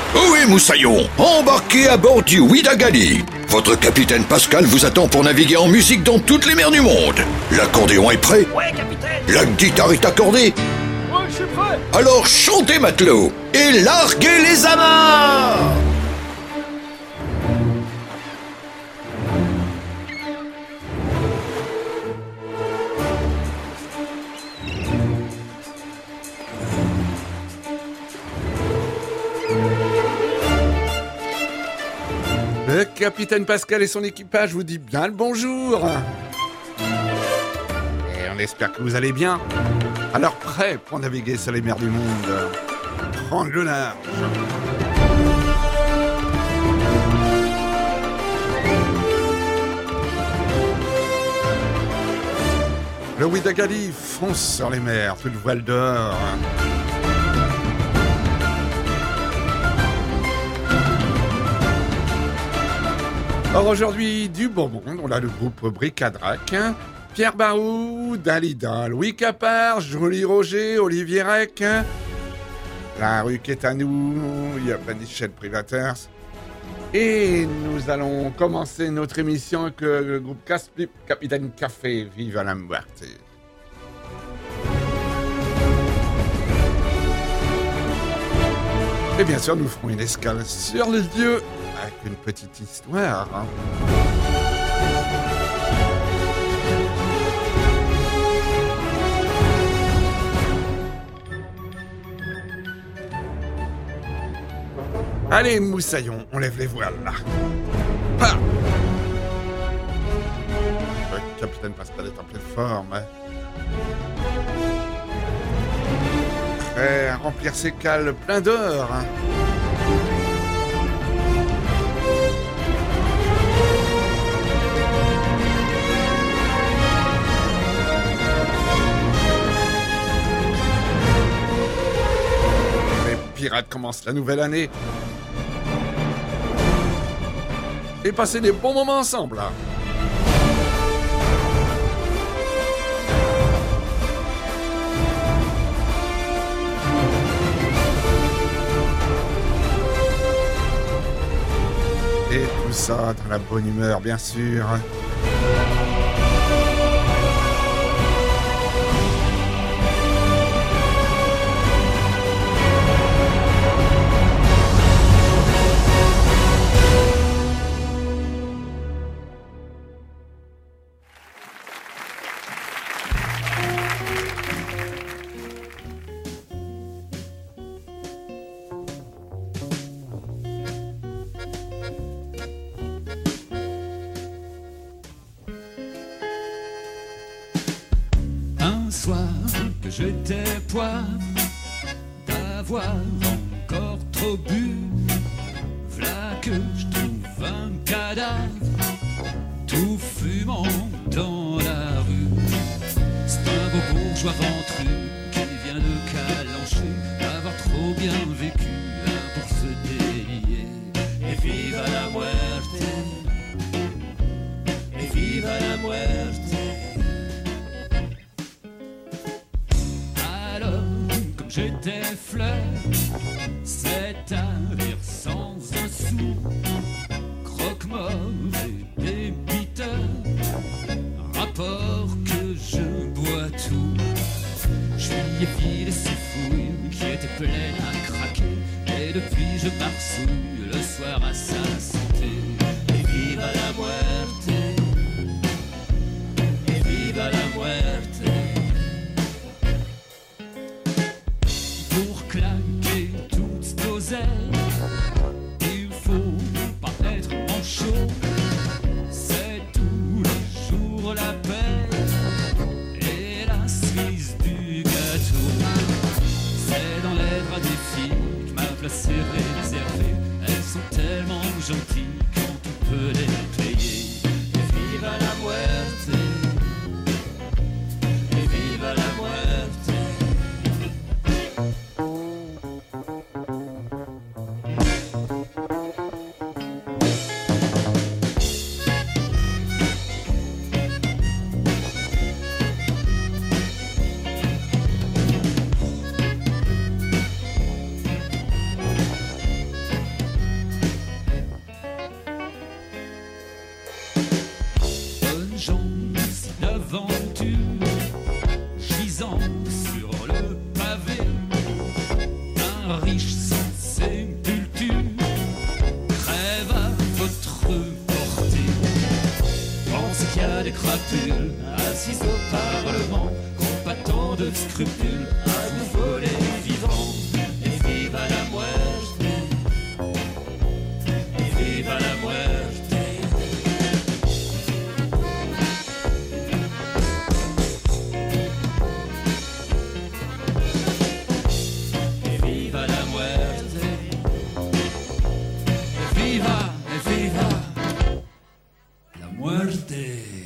Ohé Moussaillon, embarquez à bord du Ouidagali. Votre capitaine Pascal vous attend pour naviguer en musique dans toutes les mers du monde. L'accordéon est prêt? Ouais, capitaine. La guitare est accordée? Ouais, je suis prêt. Alors chantez matelot et larguez les amarres. Le capitaine Pascal et son équipage vous dit bien le bonjour. Et on espère que vous allez bien. Alors prêt pour naviguer sur les mers du monde. Prendre le large. Le Ouidagali fonce sur les mers, toute voile dehors. Or aujourd'hui, du bon monde, on a le groupe Bric-à-Drac, Pierre Barou, Dalida, Louis Capard, Jolie Roger, Olivier Rec, La Rue qui est à nous, il y a Michel Privaters. Et nous allons commencer notre émission avec le groupe Casplip, Capitaine Café, Viva la Muerte. Et bien sûr, nous ferons une escale sur le lieu avec une petite histoire. Allez, Moussaillon, on lève les voiles, là. Ah le capitaine Pascal est en pleine forme. Prêt à remplir ses cales plein d'or. Les pirates commencent la nouvelle année. Et passer des bons moments ensemble, là. Et tout ça dans la bonne humeur, bien sûr. Que j'étais poivre d'avoir encore trop bu. V'là que je trouve un cadavre tout fumant dans la rue. C'est un beau bourgeois ventru qui vient de calancher, d'avoir trop bien vécu pour se délier. Et viva la muerte, et viva la muerte. J'étais fleur, c'est un rire sans un sou, croque-mort et débiteur, rapport que je bois tout. Je lui ai filé ces fouilles qui étaient pleines à craquer, et depuis je marsouille le soir à sa santé. Et viva la muerte, et viva la muerte. Claquer toutes nos ailes, il faut pas être en chaud. C'est tous les jours la paix et la cerise du gâteau. C'est dans les bras des filles que ma place est réservée. Elles sont tellement gentilles quand on peut les payer. Et viva la muerte, et viva la muerte. riche sans sépulture, crève à votre portée. Pensez qu'il y a des crapules assises au Parlement, qu'ont pas tant de scrupules à vous voler vivant. Et vive à la muerte, et vive à la muerte. Et viva la muerte, et viva la muerte.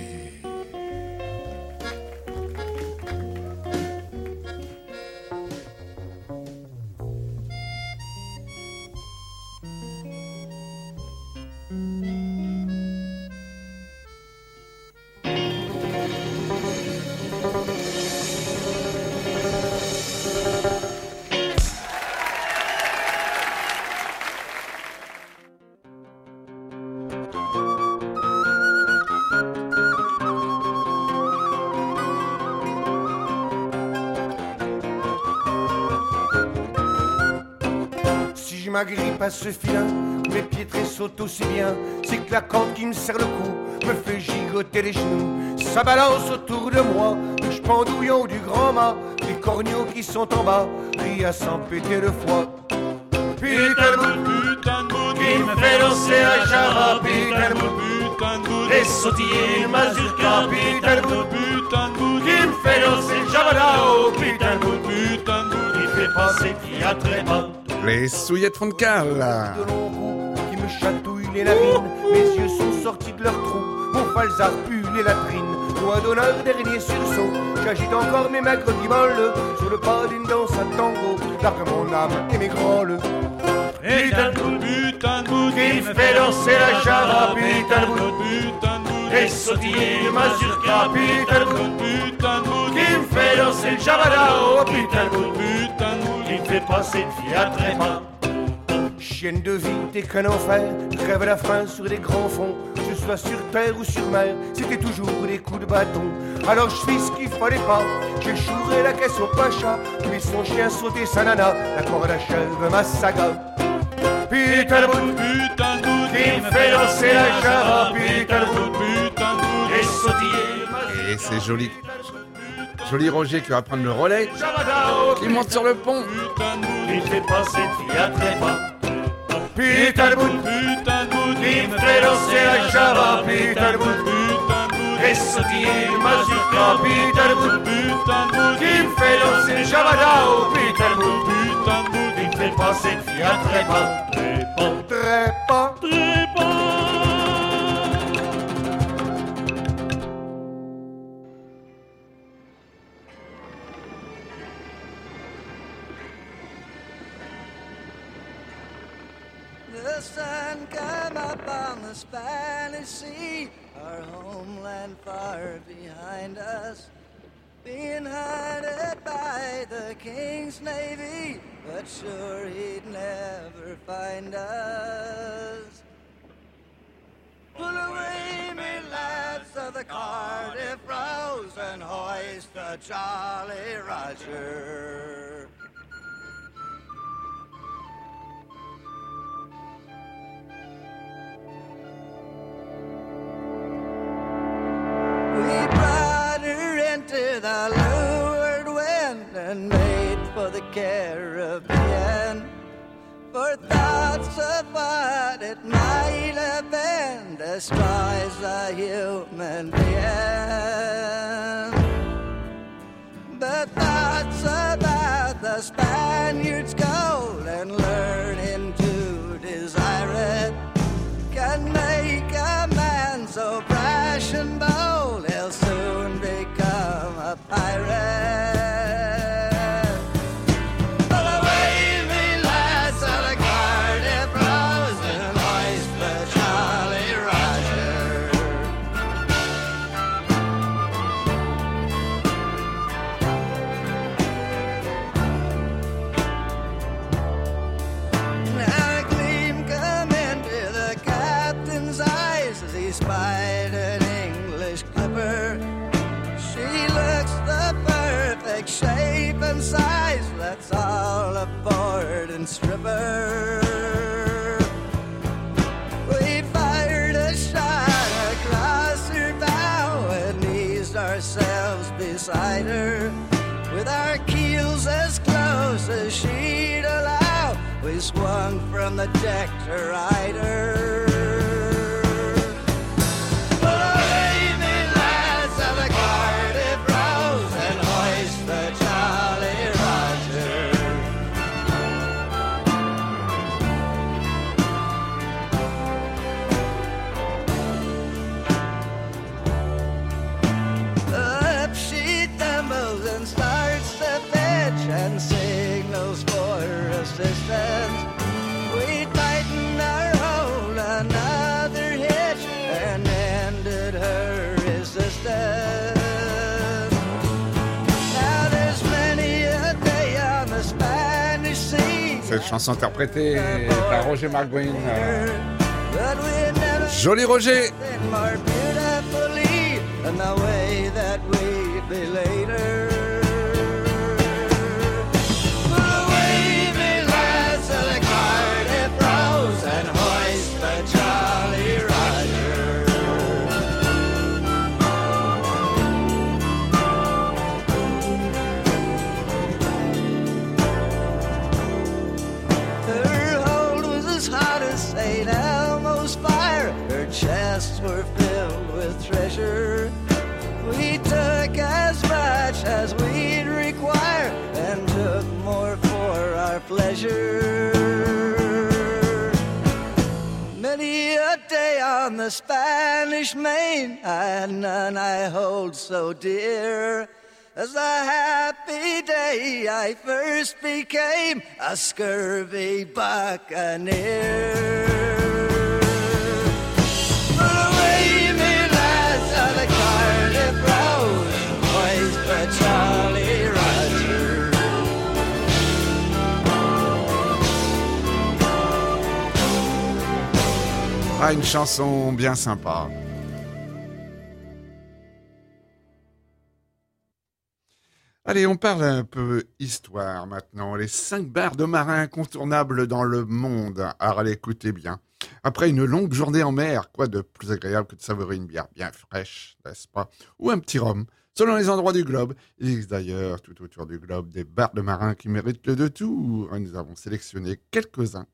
Si je m'agrippe à ce filin, mes pieds sautent aussi bien. C'est que la corde qui me serre le cou me fait gigoter les genoux. Ça balance autour de moi, je pendouillon du grand mât. Les corneaux qui sont en bas rient à s'en péter le foie. Putain de bout, qui me fait danser la java. Putain de bout, et sautiller le mazurka. Putain de bout, qui me fait danser le javalao. Putain de bout, qui fait passer qui a très bas. Les souillettes font de cale. De longs bouts qui me chatouillent les narines. Mes yeux sont sortis de leur trou. Mon falzar pue les latrines. Doigt d'honneur, dernier sursaut. J'agite encore mes maigres guimaules sur le pas d'une danse à tango. Largue mon âme et mes grolles. Putain de bout, qui me fait danser la java. Putain de bout, et sautiller le mazurka. Putain de bout, qui me fait danser le javalao. Putain de bout, qui me fait passer de fille à trépas. Chienne de vie, t'es qu'un enfer, crève la faim sur des grands fonds. Que ce soit sur terre ou sur mer, c'était toujours des coups de bâton. Alors je fis ce qu'il fallait pas, j'ai chouré la caisse au pacha, puis son chien sauté sa nana, la corde achève ma saga. Putain de bout, qui me fait danser la java. Putain de bout, et sautiller. Et c'est joli. Joli Roger qui va prendre le relais. Qui monte sur le pont. Il fait passer de fille à trépas. Putain de bout, qui me fait danser la java. Putain de bout, et sautiller le mazurka. Putain de bout, qui me fait danser le javadao. Putain de bout, qui me fait passer de fille à trépas. Trépas, trépas. The sun come up on the Spanish Sea, our homeland far behind us, being hunted by the King's Navy, but sure he'd never find us. Pull away, me lads of the Cardiff Rose, and hoist the Jolly Roger. We brought her into the leeward wind and made for the Caribbean. For thoughts of what it might have been destroys the human being. But thoughts about the Spaniards' gold and learning to desire it can make a man so brash and bold he'll soon become a pirate. Pull away, me lads of the Cardiff Rose, and hoist the Jolly Roger. Now a gleam come into the captain's eyes as he spied an English clipper. She looks the perfect shape and size, that's all aboard and stripper. We fired a shot across her bow and eased ourselves beside her. With our keels as close as she'd allow, we swung from the deck to ride her. And signals for assistance. We tightened our hold, another hitch, and ended her resistance. Now there's many a day on the Spanish sea. Cette chanson interprétée par Roger McGuinn. Joli Roger. More beautifully than the way that we'd be later. Chests were filled with treasure. We took as much as we'd require and took more for our pleasure. Many a day on the Spanish Main, I had none I hold so dear as the happy day I first became a scurvy buccaneer. Charlie Roger. Ah, une chanson bien sympa. Allez, on parle un peu histoire maintenant. Les 5 bars de marins incontournables dans le monde. Alors, écoutez bien. Après une longue journée en mer, quoi de plus agréable que de savourer une bière bien fraîche, n'est-ce pas? Ou un petit rhum. Selon les endroits du globe, il existe d'ailleurs tout autour du globe des bars de marins qui méritent le détour. Nous avons sélectionné quelques-uns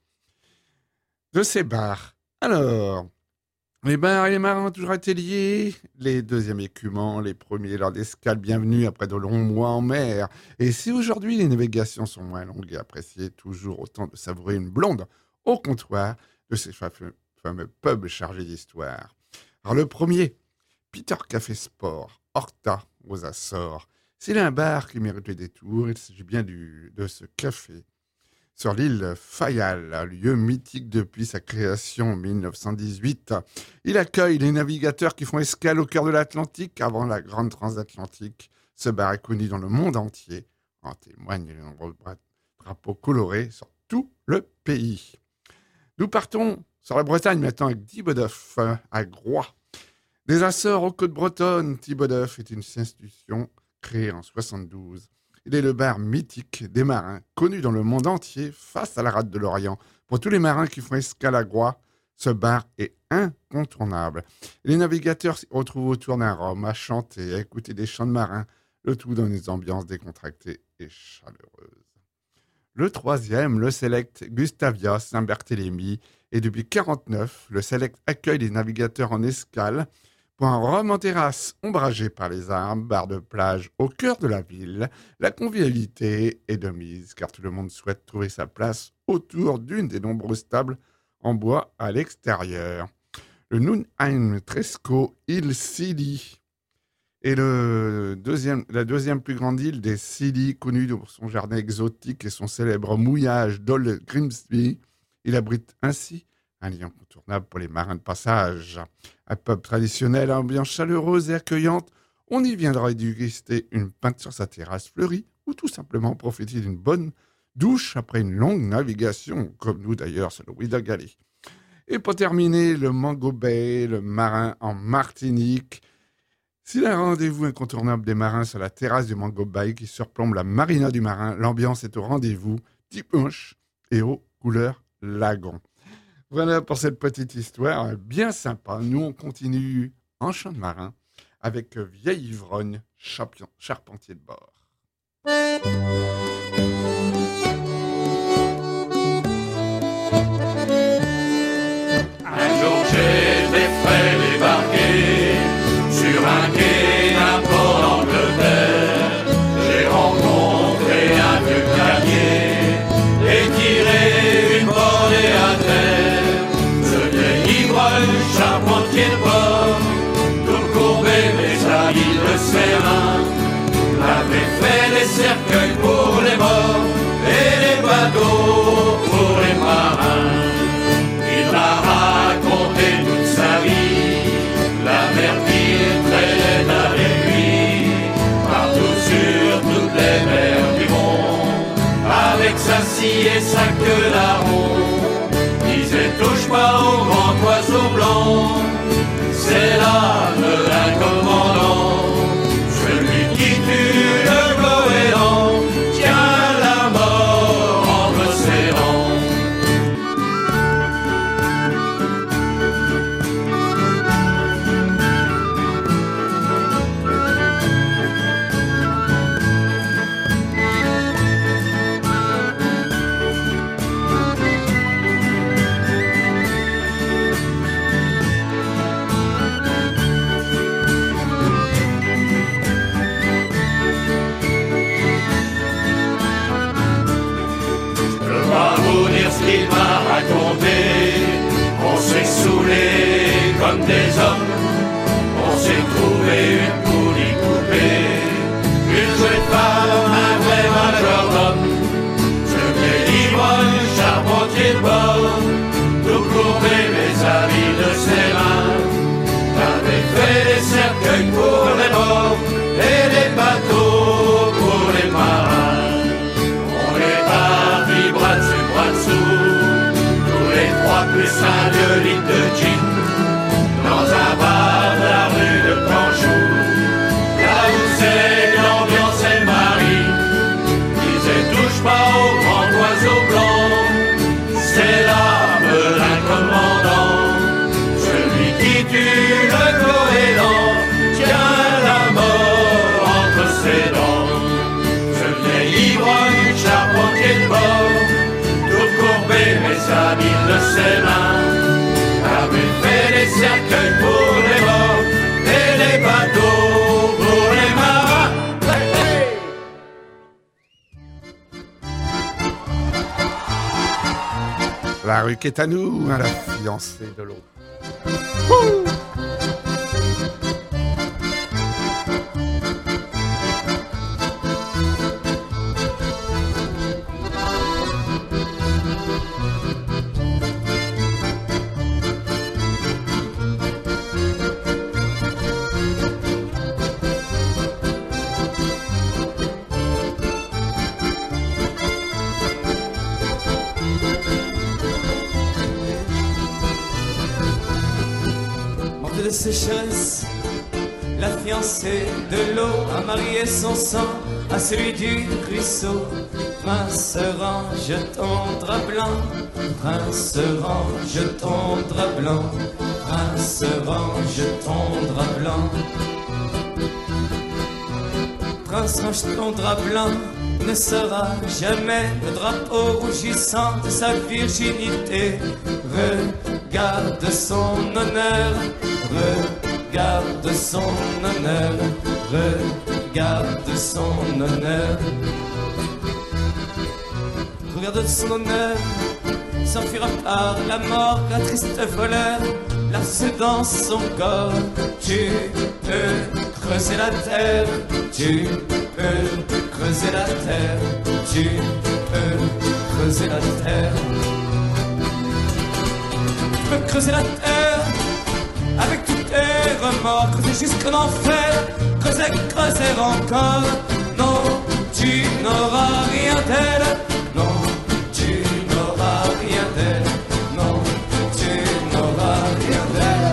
de ces bars. Alors, les bars et les marins ont toujours été liés. Les deuxièmes écumants, les premiers lors d'escale, bienvenue après de longs mois en mer. Et si aujourd'hui les navigations sont moins longues et appréciées, toujours autant de savourer une blonde au comptoir de ces fameux pubs chargés d'histoire. Alors le premier, Peter Café Sport, Horta, aux Açores. C'est un bar qui mérite le détour. Il s'agit bien de ce café sur l'île Fayal, un lieu mythique depuis sa création en 1918. Il accueille les navigateurs qui font escale au cœur de l'Atlantique avant la grande transatlantique. Ce bar est connu dans le monde entier. En témoignent les nombreux drapeaux colorés sur tout le pays. Nous partons sur la Bretagne maintenant avec Thibodœuf à Groix. Des Açores aux côtes bretonnes, Thibodœuf est une institution créée en 72. Il est le bar mythique des marins, connu dans le monde entier face à la rade de l'Orient. Pour tous les marins qui font escale à Groix, ce bar est incontournable. Les navigateurs s'y retrouvent autour d'un rhum, à chanter, à écouter des chants de marins, le tout dans des ambiances décontractées et chaleureuses. Le troisième, le Select Gustavia Saint-Barthélemy. Et depuis 1949, le Select accueille les navigateurs en escale pour un rhum en terrasse, ombragé par les arbres, bar de plage au cœur de la ville. La convivialité est de mise, car tout le monde souhaite trouver sa place autour d'une des nombreuses tables en bois à l'extérieur. Le Nunheim Tresco île Scilly est la deuxième plus grande île des Scilly, connue pour son jardin exotique et son célèbre mouillage d'Old Grimsby. Il abrite ainsi un lieu incontournable pour les marins de passage. Un pub traditionnel à ambiance chaleureuse et accueillante, on y viendra déguster une pinte sur sa terrasse fleurie ou tout simplement profiter d'une bonne douche après une longue navigation, comme nous d'ailleurs sur le Ouidagali. Et pour terminer, le Mango Bay, le marin en Martinique. C'est un rendez-vous incontournable des marins sur la terrasse du Mango Bay qui surplombe la marina du marin. L'ambiance est au rendez-vous, petit punch, et aux couleurs lagon. Voilà pour cette petite histoire bien sympa. Nous, on continue en chant de marin avec Vieille Ivrogne, charpentier de bord. Un jour j'étais frais débarqué sur un quai d'un port d'Angleterre. J'ai rencontré un vieux camier et tiré une bordée à terre. Ce vieil ivrogne, charpentier de bord, tout courbé mais habile de ses mains, avait fait des cercueils pour les morts et des bateaux pour les marins. Il m'a raconté toute sa vie, la mer qu'il traînait avec lui, partout sur toutes les mers du monde, avec sa scie et sa queue larron. Disait touche pas au grand oiseau blanc, c'est l'âme d'un commandant. Celui qui tue le goéland tient la mort entre ses rangs. Il m'a raconté, on s'est saoulé comme des hommes, on s'est trouvé une poulie coupée, une chouette femme, un vrai majordome. Ce vieil ivrogne, charpentier de bord, tout courbé mais habile de ses mains, avait fait des cercueils pour les morts et des bateaux pour les marins. On est parti bras dessus, bras dessous, tous les trois plus un 2 litres de gin, dans un bar de la rue de Planchou, là où c'est que l'ambiance est marine. Disait touche pas au grand oiseau blanc, c'est l'âme d'un commandant. Celui qui tue le goéland tient la mort entre ses dents. Ce vieil ivrogne, charpentier de bord, tout courbé mais habile de ses mains, avait fait des cercueils pour les morts et des bateaux pour les marins. Hey, hey. La rue qui est à nous, à la fiancée de l'eau. De sécheresse, la fiancée de l'eau a marié son sang à celui du ruisseau. Prince range ton drap blanc, prince range ton drap blanc, prince range ton drap blanc. Prince range ton drap blanc, ne sera jamais le drapeau rougissant de sa virginité. Regarde son honneur, regarde son honneur, regarde son honneur. Regarde son honneur, s'enfuira par la mort, la triste voleur, lasse dans son corps. Tu peux creuser la terre, tu peux creuser la terre, tu peux creuser la terre. Tu peux creuser la terre avec tous tes remords, creuser jusqu'en enfer, creuser, creuser encore. Non, tu n'auras rien d'elle, non, tu n'auras rien d'elle, non, tu n'auras rien d'elle.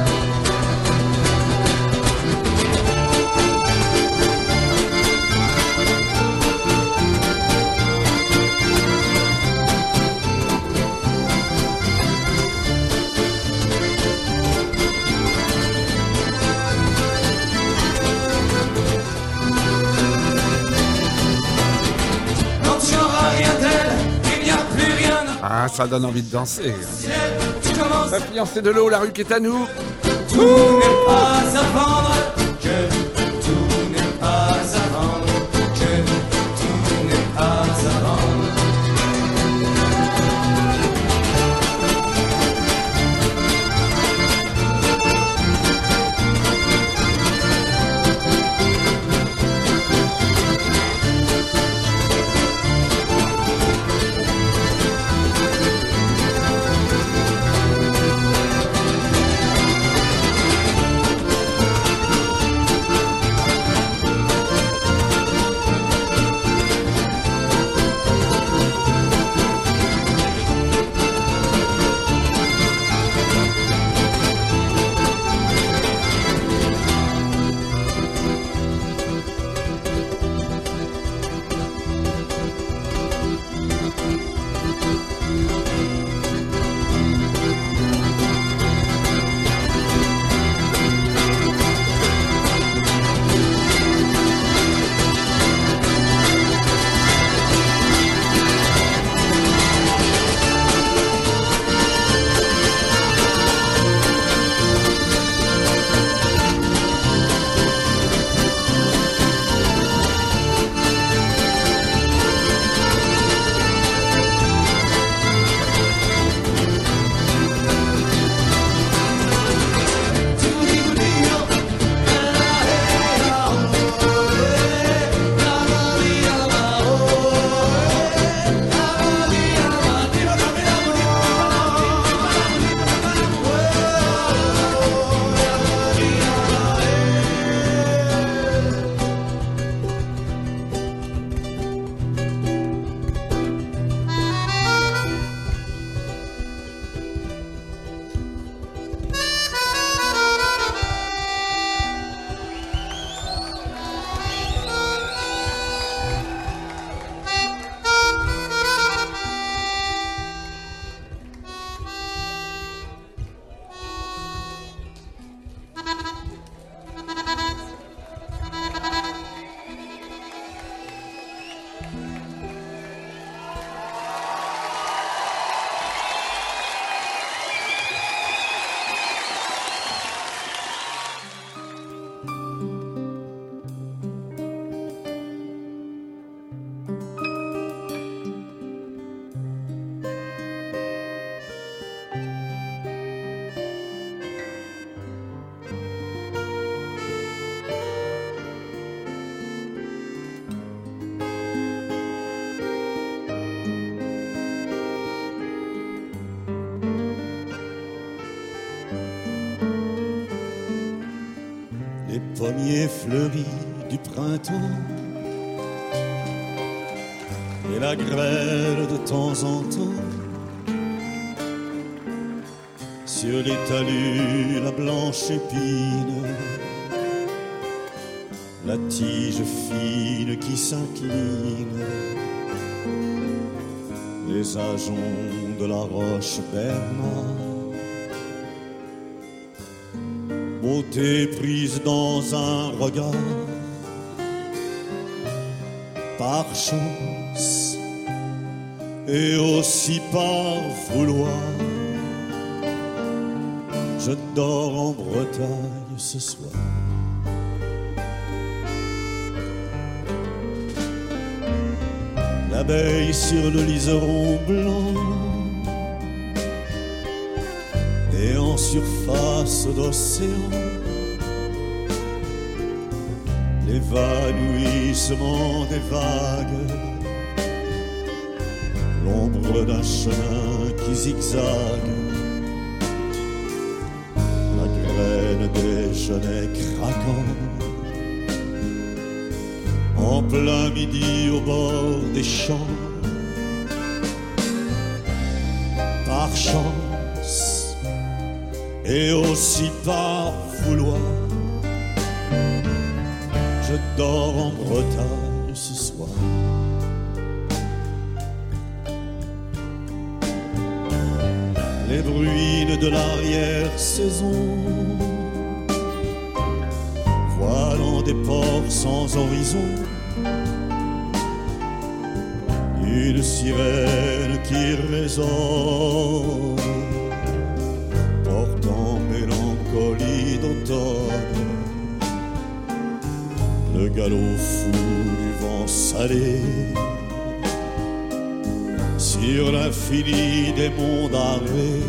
ça donne envie de danser. Tu commences, La fiancée de l'eau, la rue qui est à nous. tout n'est pas à vendre, que tout n'est pas à vendre, que tout n'est pas à vendre. Les pommiers fleuris du printemps et la grêle de temps en temps. Sur les talus, la blanche épine, la tige fine qui s'incline, les ajoncs de la roche Bernard. Beauté prise dans un regard, par chance et aussi par vouloir. Je dors en Bretagne ce soir. L'abeille sur le liseron blanc et en surface d'océan, l'évanouissement des vagues, l'ombre d'un chemin qui zigzague, la graine des genêts craquants, en plein midi au bord des champs. Par chance et aussi par vouloir, je dors en Bretagne ce soir. Les bruines de l'arrière-saison, voilant des ports sans horizon, une sirène qui résonne, portant mélancolie d'automne, le galop fou du vent salé, sur l'infini des mondes armés.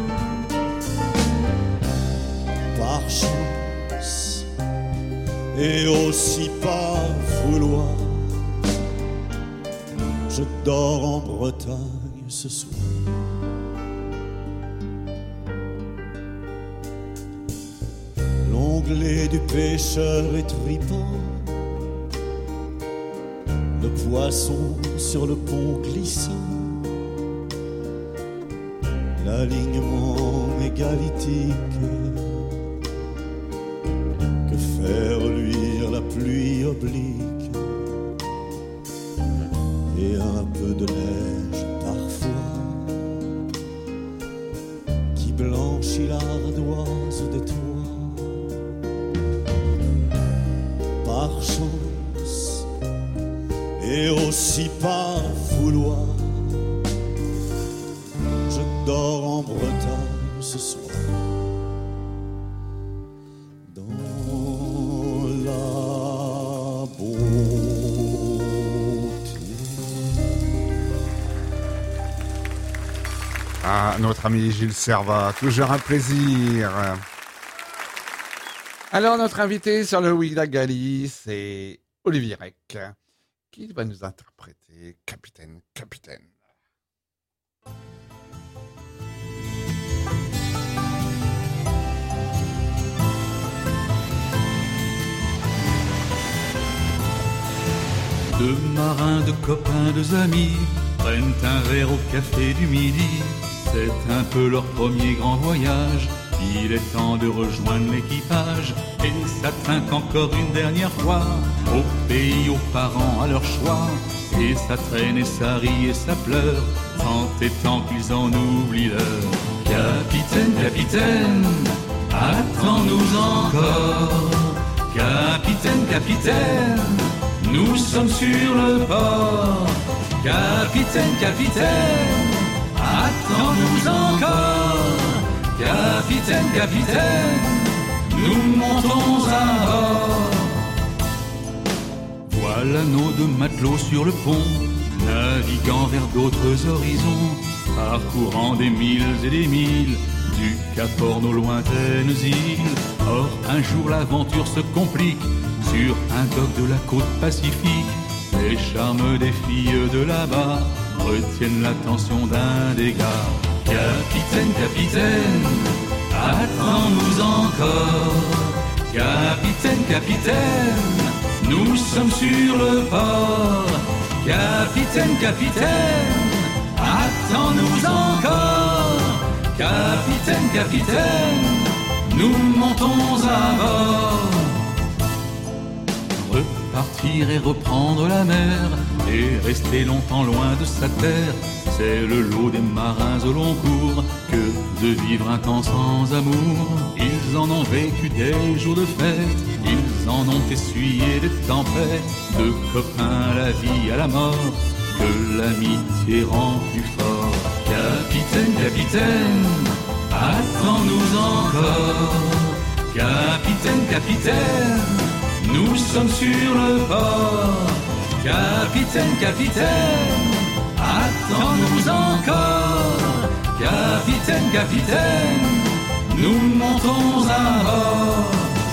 Par chance et aussi par vouloir, je dors en Bretagne ce soir. L'onglet du pêcheur est tripant, le poisson sur le pont glissant, l'alignement mégalithique que fait reluire la pluie oblique. Et un peu de neige parfois qui blanchit l'ardoise des toits. Par chance et aussi par vouloir, je dors en Bretagne ce soir. Ah, notre ami Gilles Servat, toujours un plaisir. Alors, notre invité sur le Ouidagali, c'est Olivier Rec, qui va nous interpréter Capitaine, Capitaine. Deux marins, deux copains, deux amis prennent un verre au café du midi. C'est un peu leur premier grand voyage. Il est temps de rejoindre l'équipage. Et ça trinque encore une dernière fois, au pays, aux parents, à leur choix. Et ça traîne et ça rit et ça pleure, tant et tant qu'ils en oublient l'heure. Capitaine, capitaine, attends-nous encore. Capitaine, capitaine, nous sommes sur le port. Capitaine, capitaine, attends-nous encore. Capitaine, capitaine, nous montons à bord. Voilà nos deux matelots sur le pont, naviguant vers d'autres horizons, parcourant des milles et des milles, du Cap Horn aux lointaines îles. Or, un jour l'aventure se complique, sur un dock de la côte Pacifique. Les charmes des filles de là-bas retiennent l'attention d'un des gars. Capitaine, capitaine, attends-nous encore. Capitaine, capitaine, nous sommes sur le port. Capitaine, capitaine, attends-nous encore. Capitaine, capitaine, nous montons à bord. Repartir et reprendre la mer, et rester longtemps loin de sa terre, c'est le lot des marins au long cours, que de vivre un temps sans amour. Ils en ont vécu des jours de fête, ils en ont essuyé des tempêtes, de copains à la vie, à la mort, que l'amitié rend plus fort. Capitaine, capitaine, attends-nous encore. Capitaine, capitaine, nous sommes sur le port. Capitaine, capitaine, attends-nous encore. Capitaine, capitaine, nous montons à bord.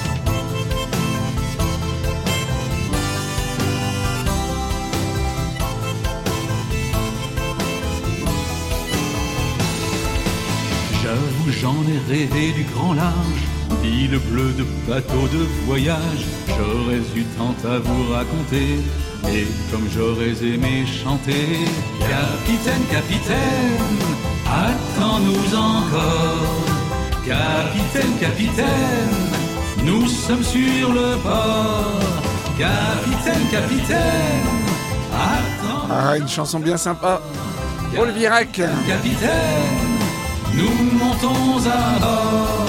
J'avoue, j'en ai rêvé du grand large, d'île bleue, de bateaux de voyage. J'aurais eu tant à vous raconter, et comme j'aurais aimé chanter. Capitaine, capitaine, attends-nous encore. Capitaine, capitaine, nous sommes sur le port. Capitaine, capitaine, attends. Ah, une chanson bien sympa. Olivier Rec. Capitaine, nous montons à bord.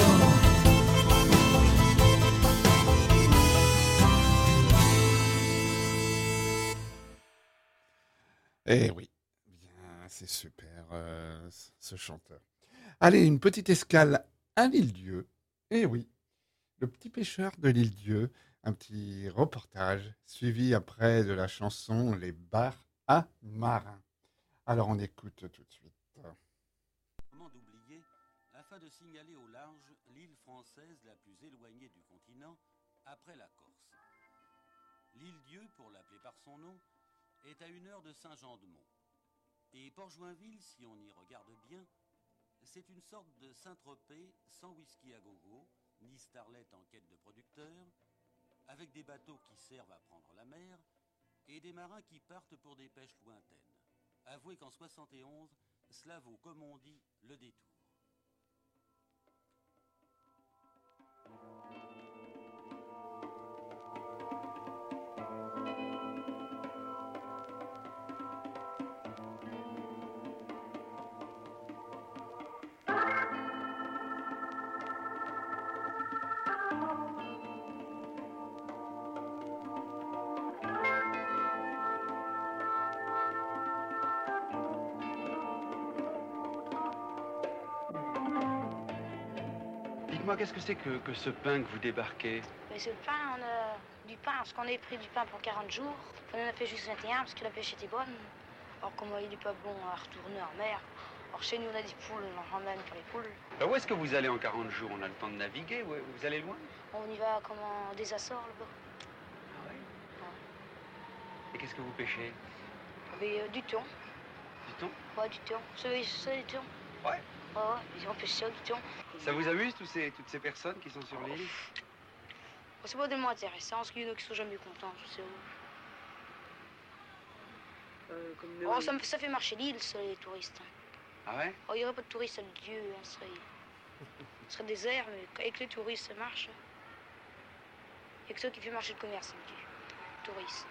Eh oui, c'est super, ce chanteur. Allez, une petite escale à l'île-Dieu. Eh oui, le petit pêcheur de l'île-Dieu. Un petit reportage suivi après de la chanson Les bars à marins. Alors on écoute tout de suite. Comment d'oublier, afin de signaler au large l'île française la plus éloignée du continent après la Corse. L'île-Dieu, pour l'appeler par son nom, est à 1 heure de Saint-Jean-de-Mont. Et Port-Joinville, si on y regarde bien, c'est une sorte de Saint-Tropez sans whisky à gogo, ni starlet en quête de producteur, avec des bateaux qui servent à prendre la mer et des marins qui partent pour des pêches lointaines. Avouez qu'en 71, cela vaut, comme on dit, le détour. Dites-moi, qu'est-ce que c'est que ce pain que vous débarquez? Mais ce pain, on a du pain, parce qu'on a pris du pain pour 40 jours. On en a fait juste 21 parce que la pêche était bonne. Alors comme il n'est pas bon à retourner en mer, alors chez nous on a des poules, on en ramène pour les poules. Alors où est-ce que vous allez en 40 jours? On a le temps de naviguer, vous allez loin? On y va comme des Açores là-bas. Ah ouais? Ouais. Et qu'est-ce que vous pêchez? Avec du thon. Du thon? Ouais, du thon. C'est du thon. Ouais. Ouais, on pêche ça, du thon. Ça vous amuse, toutes ces personnes qui sont sur l'île? C'est pas tellement intéressant, parce qu'il y en a qui sont jamais contents, je sais où. Ça fait marcher l'île, ça, les touristes. Ah ouais? Il n'y aurait pas de touristes à Dieu, ce serait désert, mais avec les touristes, ça marche. Il n'y a que ça qui fait marcher le commerce, les touristes.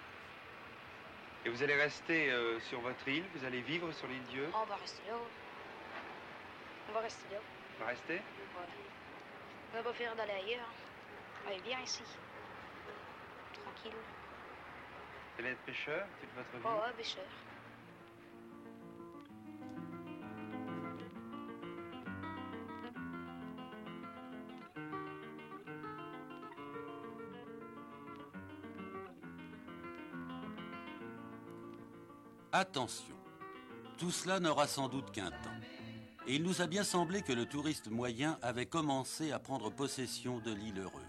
Et vous allez rester sur votre île? Vous allez vivre sur l'île Dieu? On va rester là. On va rester là. On va rester? Ouais. On va pas faire d'aller ailleurs. On est bien ici. Tranquille. Vous allez être pêcheur toute votre vie? Oh ouais, pêcheur. Attention, tout cela n'aura sans doute qu'un temps. Et il nous a bien semblé que le touriste moyen avait commencé à prendre possession de l'île heureuse.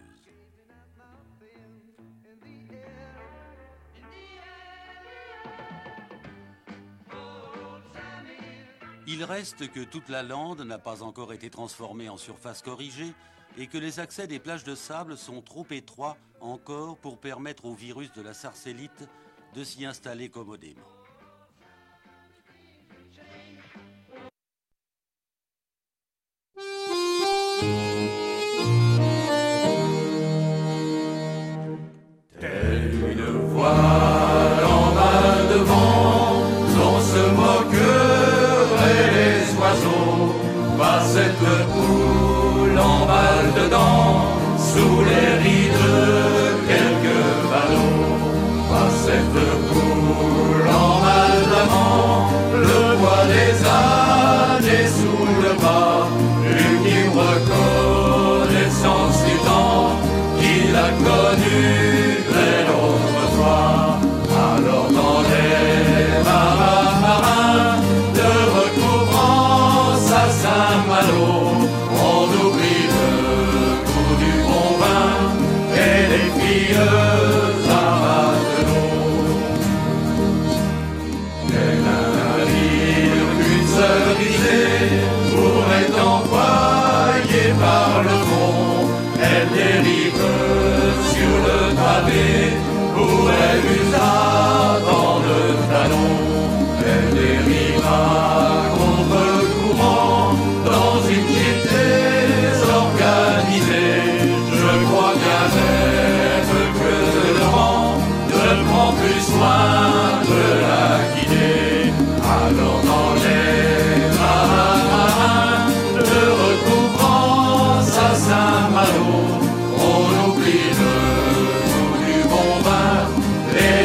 Il reste que toute la lande n'a pas encore été transformée en surface corrigée et que les accès des plages de sable sont trop étroits encore pour permettre au virus de la sarcellite de s'y installer commodément. Cette poule emballe dedans, sous les rides, quelques ballots. Pas cette poule emballe d'avant, le poids des années sous le bras, une reconnaissance du temps qu'il a connu dès l'autre fois. Alors dans les marins de recouvrance à Saint-Malo, on oublie le goût du bon vin et les filles à matelot. Quel navire qu'une seule risée pourrait envoyer par le fond, elle dérive sur le pavé où elle usa dans le talon. Elle dérivera contre-courant dans une jetée organisée. Je crois bien même que le vent ne prend plus soin de la guider. Alors dans les marins de recouvrance à Saint-Malo, on oublie le goût du bon vin et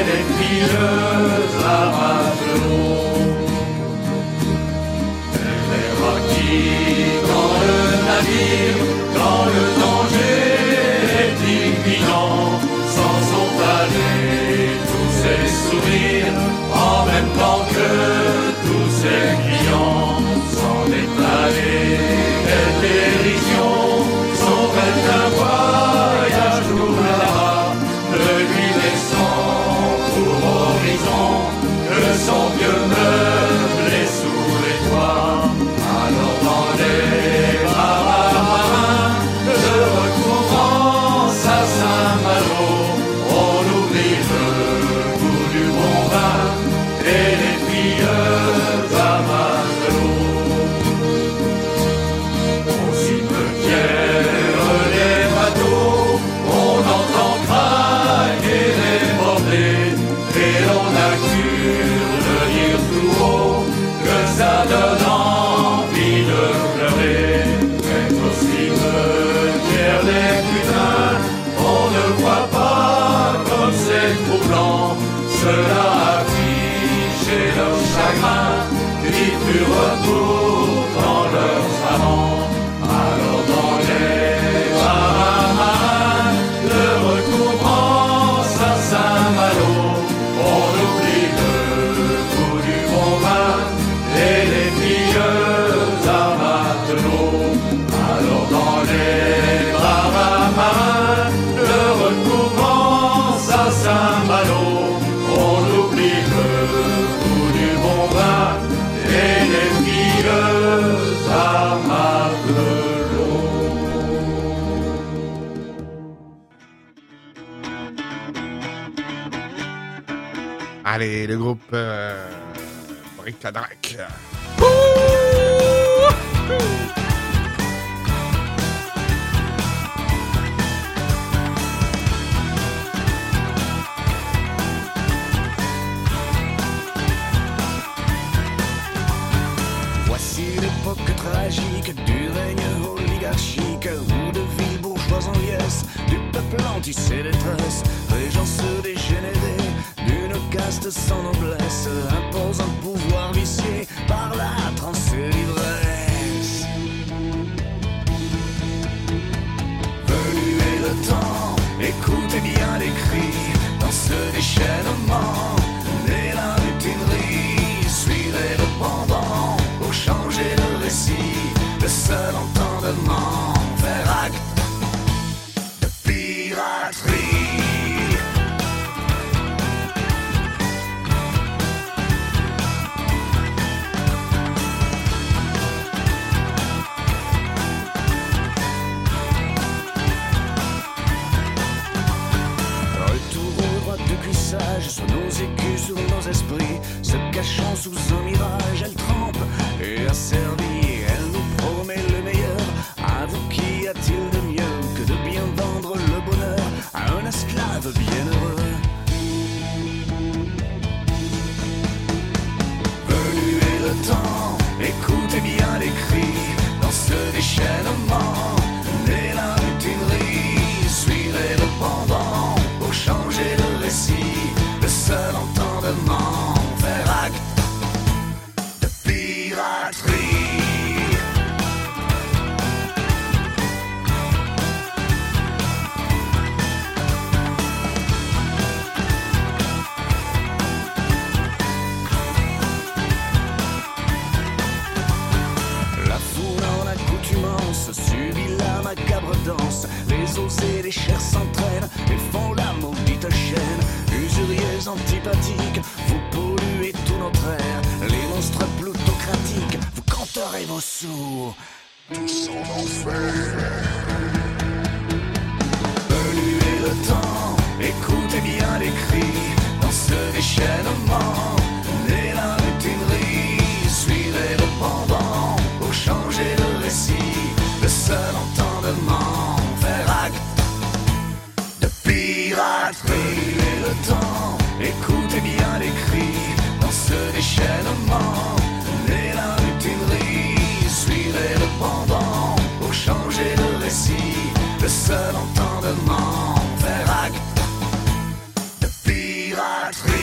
navire quand le danger est imminent. S'en sont allés tous ces sourires en même temps que tous ces clients. S'en est allé quelle dérision, son rêve d'un voyage pour là-bas, ne lui laissant pour horizon que son vieux meublé sous les toits. Alors dans les marins, le recouvrant sa Saint-Malo, on oublie le goût du bon vin et les filles amas de l'eau. Au cimetière des bateaux, on entend craquer les bordées et l'on a cure de dire tout haut que ça donne envie de pleurer. Mais au cimetière des putains, on ne voit pas comme c'est troublant. Cela affiche leur chagrin, qui fut recours dans leurs amants. Alors dans les marins, le recouvrant sa Saint-Malo, on oublie le goût du bon vin et les filles à matelot. Alors dans les marins, le recouvrant sa Saint-Malo, on oublie le goût du bon vin et les filles à matelot. Allez, le groupe Bric-à-Drac. Voici l'époque tragique du règne oligarchique ou de villes bourgeoises en liesse, du peuple anti et détresse, régence dégénérée d'une caste sans noblesse, impose un pouvoir vicié par la transe et l'ivresse. Venu est le temps, écoutez bien les cris dans ce déchaînement, né la mutinerie, suivez le pendant pour changer le récit, le seul entendement, faire acte de piraterie. Sur nos écus, sur nos esprits, se cachant sous un mirage, elle trempe et asservie, elle nous promet le meilleur. À vous, qu'y a-t-il de mieux que de bien vendre le bonheur à un esclave bienheureux? Venu est le temps, écoutez bien les cris dans ce déchaînement, né la mutinerie, suivez le pendant pour changer le récit, le seul entendement, faire acte de piraterie. La foule en accoutumance subit la macabre danse, les os et les chairs s'entraînent et font la maudite chaîne. Usuriers antipathiques, vous polluez tout notre air, les monstres plutocratiques, vous compterez vos sous, tous en enfer. Venu est le temps, écoutez bien les cris dans ce déchaînement, né la mutinerie, suivez le pendant pour changer le récit, le seul entendement, faire acte de piraterie. Le temps, écoutez bien les cris dans ce déchaînement, né la mutinerie, suivez le pendant pour changer le récit, le seul entendement, faire acte de piraterie.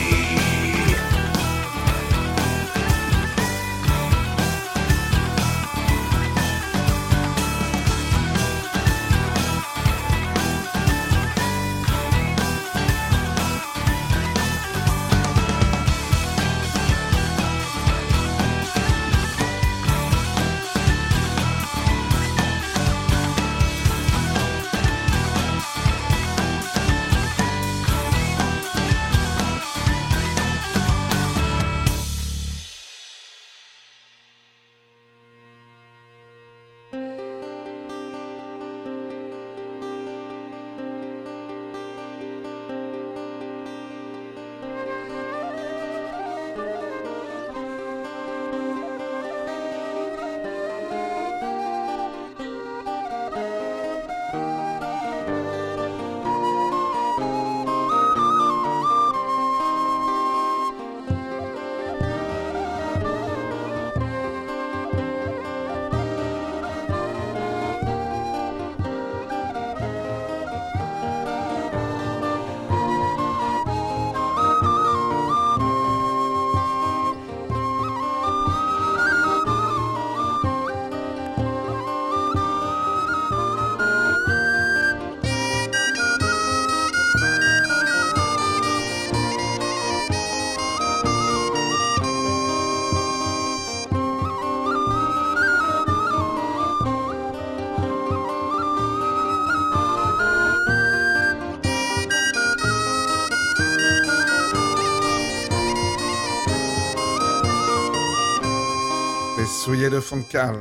souillé de fond de cale.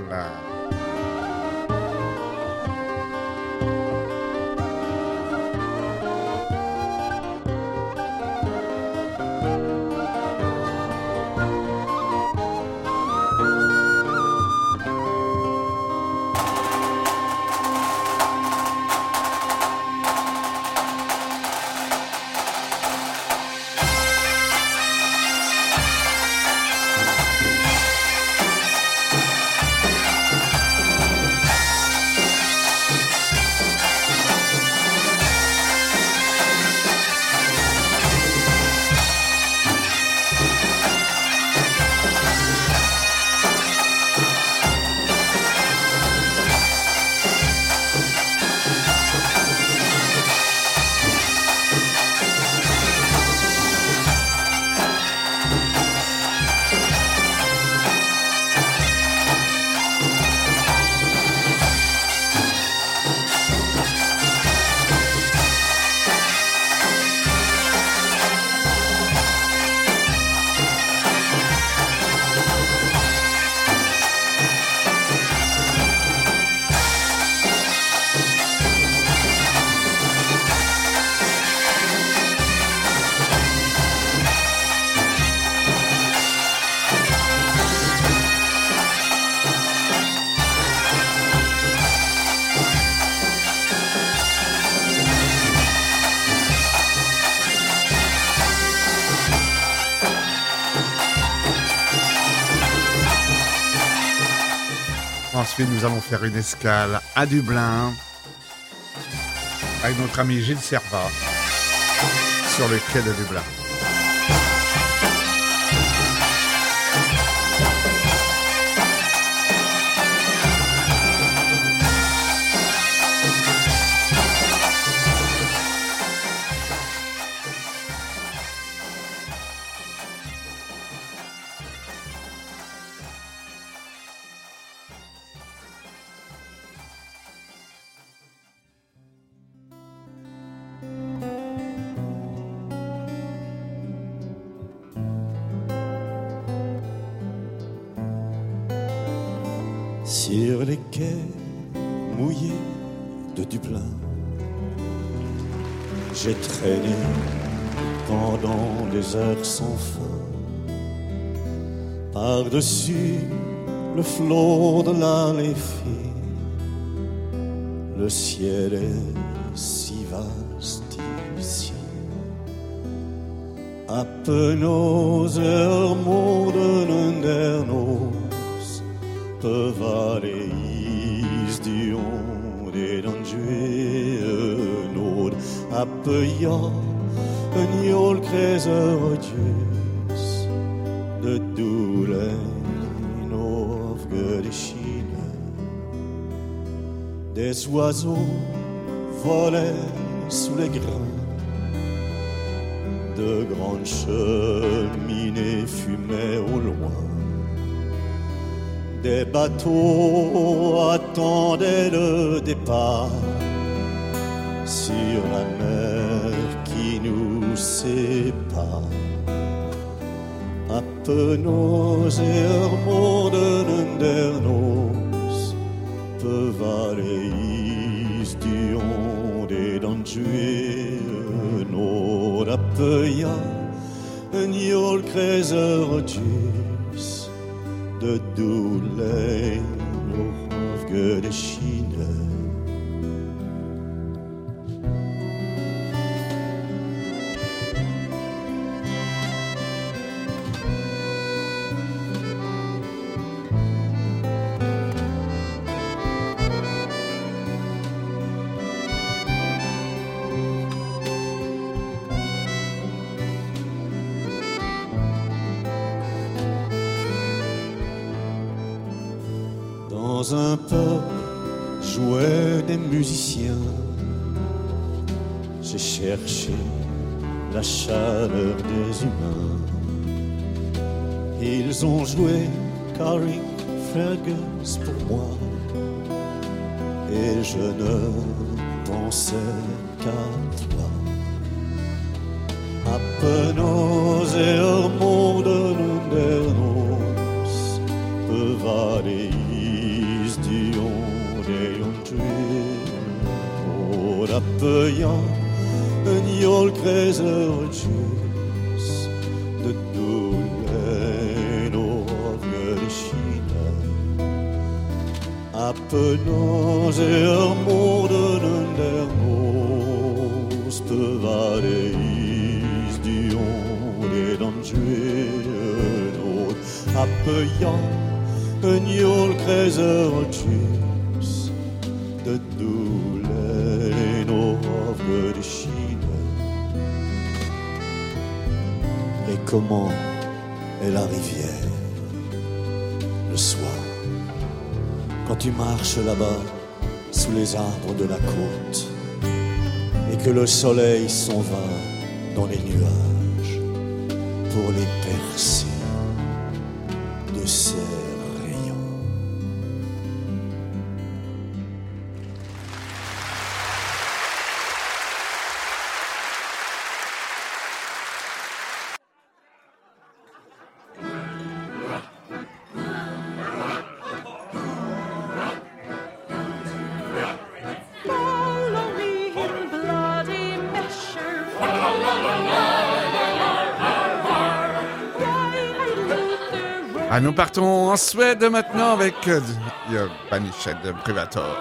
Ensuite, nous allons faire une escale à Dublin avec notre ami Gilles Servat sur le quai de Dublin. Sur les quais mouillés de Dublin, j'ai traîné pendant des heures sans fin, par-dessus le flot de la Liffey. Le ciel est si vaste ici, appenose morden der nos, bevareis dion de danjuenod, appøya en jol kreser odieus, de doulen of gedeschiene. Des oiseaux volaient sous les grains, de grandes cheminées fumaient au loin. Des bateaux attendaient le départ sur la mer qui nous sépare. Appenose morden der nos, bevareis dion de danjuenod, appøya en jol kreser odieus, de doulen of gedeschiene. Dans un pub jouaient des musiciens, j'ai cherché la chaleur des humains. Ils ont joué Carrick Fergus pour moi, et je ne pensais qu'à toi. Appenose morden der nos, bevareis Appelant un iol crezărcius de duleno vierșină. Appelant er morden der nos bevareis dione danjuenot. Appelant un iol crezărcius de de Chine. Et comment est la rivière le soir, quand tu marches là-bas sous les arbres de la côte et que le soleil s'en va dans les nuages pour les percer de ses rayons. Ah, nous partons en Suède maintenant avec Banished Privators.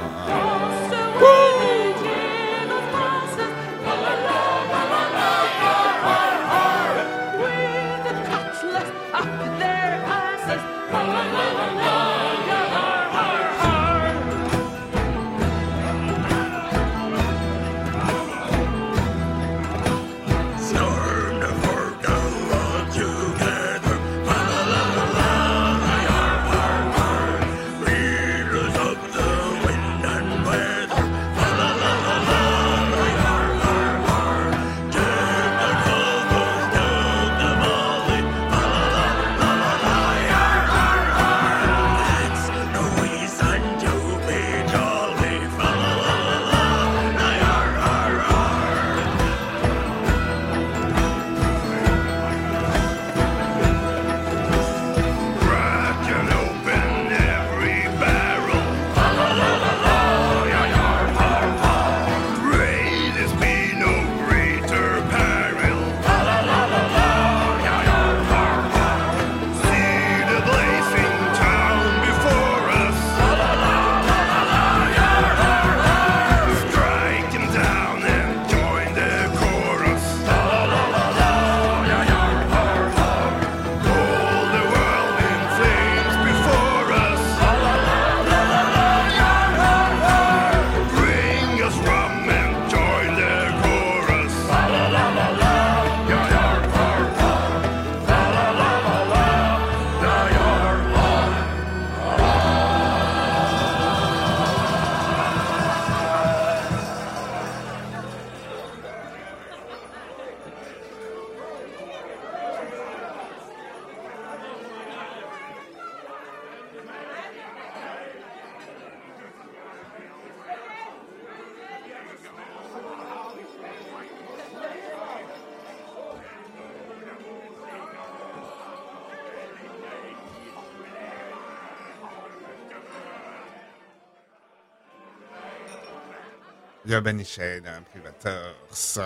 Banished Privators.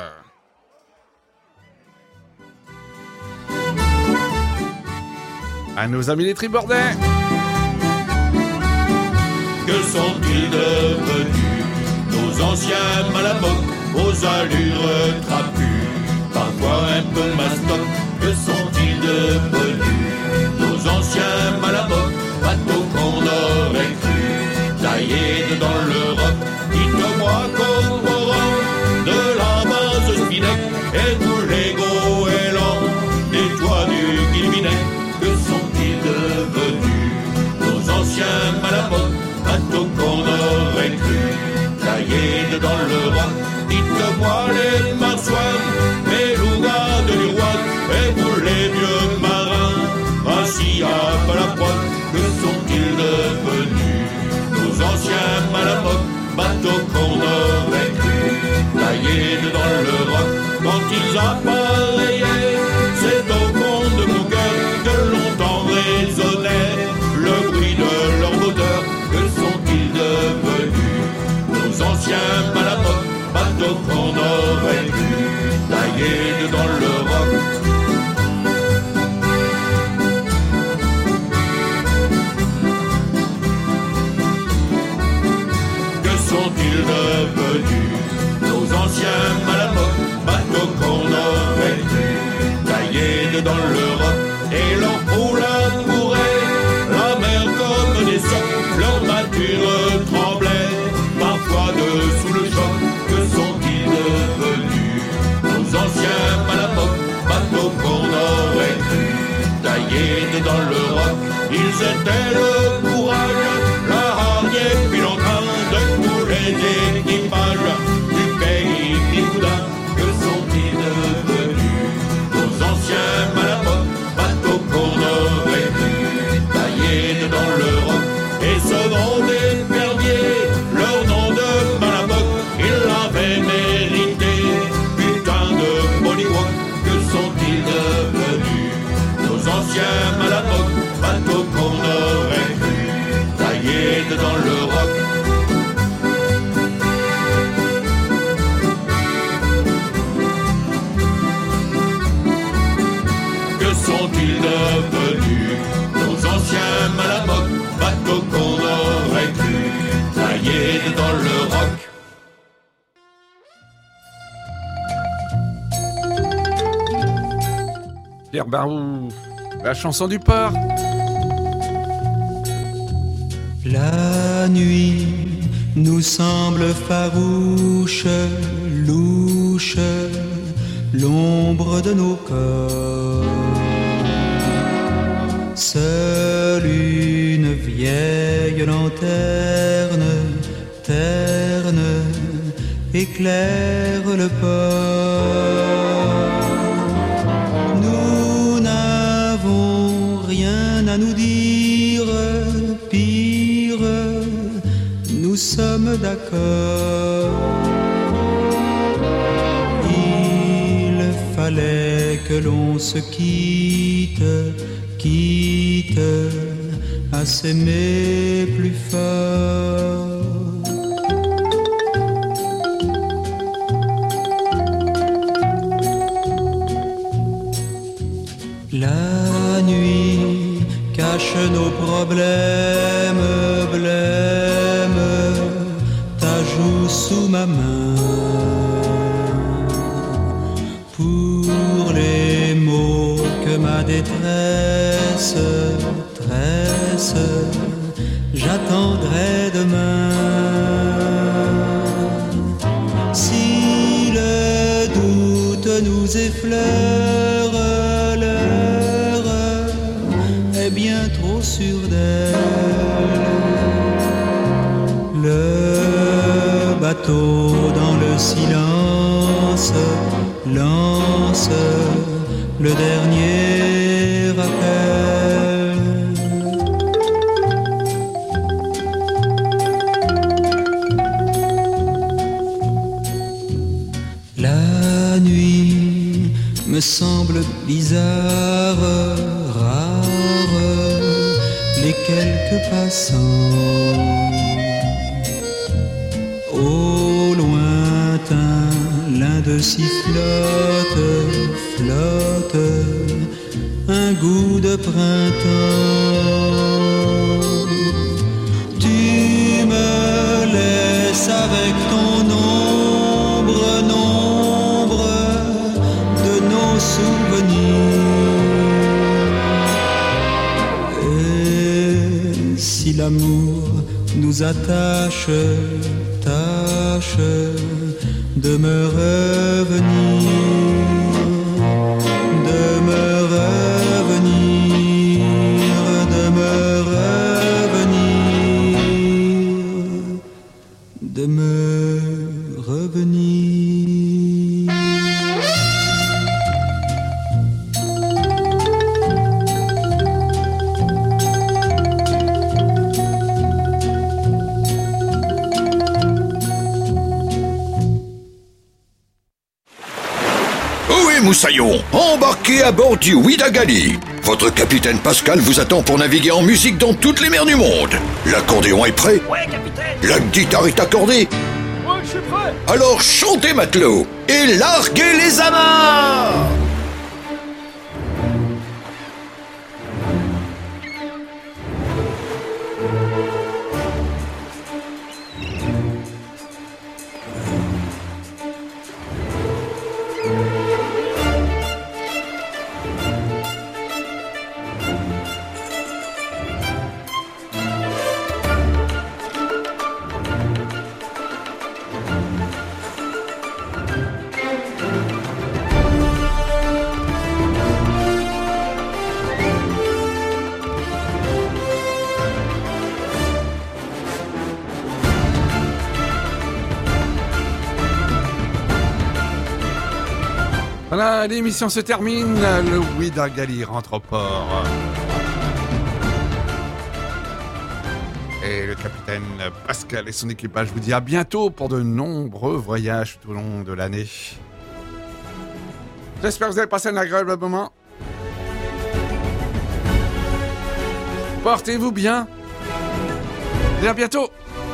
À nos amis les tribordais. Que sont-ils devenus, nos anciens malabocs, aux allures trapues, parfois un peu mastoc? Que sont-ils devenus, nos anciens malabocs, bateaux qu'on aurait cru taillés dans l'Europe? Dites-moi qu'au courant de la base Spinec et tous les goélands des toits du Guilvinec, que sont-ils devenus, nos anciens malabocs, bateaux qu'on aurait cru taillés dans l'Europe? Dites-moi les marsouins, les lougas de l'Iroise et vous les vieux marins assis à Palapoine, que sont-ils devenus, nos anciens malabocs, bateaux qu'on aurait cru taillés dans l'Europe? Quand ils appareillaient, c'est au fond de mon cœur que longtemps résonnait le bruit de bateau qu'on aurait pu tailler dans le roc. Que sont-ils devenus, nos anciens malamotes, bateaux qu'on aurait pu tailler dans le roc? Et leur poulain mourait, la mer comme des socs, leur mâture tremblait, parfois dessous le choc. Que sont-ils devenus, nos anciens malamotes, bateaux qu'on aurait pu tailler dans le roc? Ils étaient le courage, la hargne puis l'entrain de tous les équipages du pays Picoudin. Que sont-ils devenus, nos anciens malamotes, bateaux qu'on aurait pu tailler dans le roc? Et ce nom des perdiers, leur nom de malamote, ils l'avaient mérité, putain de Mollywood. Que sont-ils devenus, nos anciens malamotes, bateaux qu'on aurait pu tailler dans le roc? Que sont-ils devenus, nos anciens malamotes, bateaux qu'on aurait pu tailler dans le roc? Pierre Barou, la chanson du port. La nuit nous semble farouche, louche, l'ombre de nos corps. Seule une vieille lanterne terne éclaire le port. Nous n'avons rien à nous dire, pire, nous sommes d'accord. Il fallait que l'on se quitte, quitte à s'aimer plus fort. La nuit cache nos problèmes, blême, ta joue sous ma main. Pour les mots que ma détresse tresse, j'attendrai demain. Si le doute nous effleure, l'heure est bien trop sûre d'elle. Le bateau dans le silence lance le dernier appel. La nuit me semble bizarre, rare, les quelques passants. Au lointain, l'un de s'y flotte, flotte, un goût de printemps. Tu me laisses avec ton ombre, nombre de nos souvenirs. Et si l'amour nous attache, tâche de me revenir, de me revenir, de me revenir, de me revenir. Moussaillon, embarquez à bord du Ouidagali. Votre capitaine Pascal vous attend pour naviguer en musique dans toutes les mers du monde. L'accordéon est prêt? Ouais, capitaine. La guitare est accordée? Ouais, je suis prêt. Alors chantez matelot et larguez les amarres. Voilà, l'émission se termine, le Ouidagali rentre au port. Et le capitaine Pascal et son équipage vous dit à bientôt pour de nombreux voyages tout au long de l'année. J'espère que vous avez passé un agréable moment. Portez-vous bien. Et à bientôt.